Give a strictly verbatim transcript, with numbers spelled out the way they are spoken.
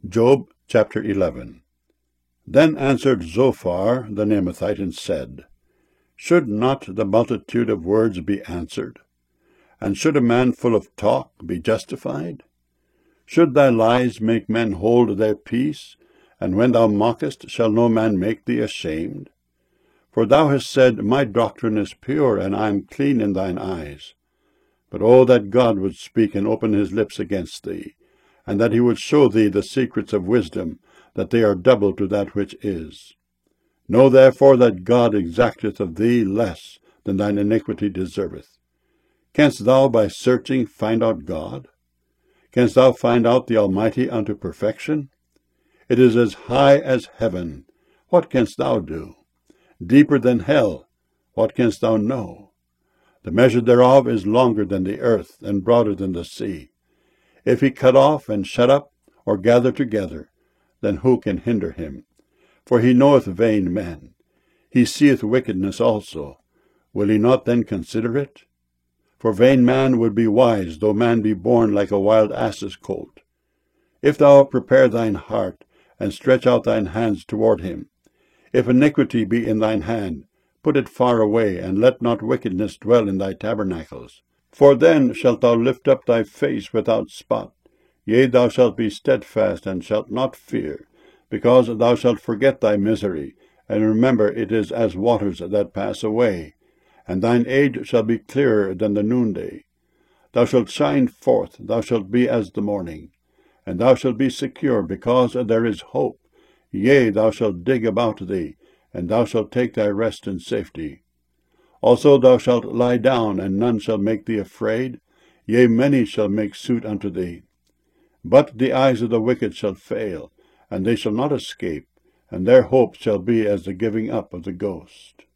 Job chapter eleven. Then answered Zophar the Naamathite and said, Should not the multitude of words be answered? And should a man full of talk be justified? Should thy lies make men hold their peace? And when thou mockest, shall no man make thee ashamed? For thou hast said, My doctrine is pure, and I am clean in thine eyes. But oh, that God would speak and open his lips against thee, and that he would show thee the secrets of wisdom, that they are double to that which is. Know therefore that God exacteth of thee less than thine iniquity deserveth. Canst thou by searching find out God? Canst thou find out the Almighty unto perfection? It is as high as heaven. What canst thou do? Deeper than hell. What canst thou know? The measure thereof is longer than the earth, and broader than the sea. If he cut off and shut up, or gather together, then who can hinder him? For he knoweth vain men. He seeth wickedness also. Will he not then consider it? For vain man would be wise, though man be born like a wild ass's colt. If thou prepare thine heart, and stretch out thine hands toward him, if iniquity be in thine hand, put it far away, and let not wickedness dwell in thy tabernacles. For then shalt thou lift up thy face without spot. Yea, thou shalt be steadfast, and shalt not fear, because thou shalt forget thy misery, and remember it is as waters that pass away. And thine age shall be clearer than the noonday. Thou shalt shine forth, thou shalt be as the morning. And thou shalt be secure, because there is hope. Yea, thou shalt dig about thee, and thou shalt take thy rest in safety. Also thou shalt lie down, and none shall make thee afraid. Yea, many shall make suit unto thee. But the eyes of the wicked shall fail, and they shall not escape, and their hope shall be as the giving up of the ghost.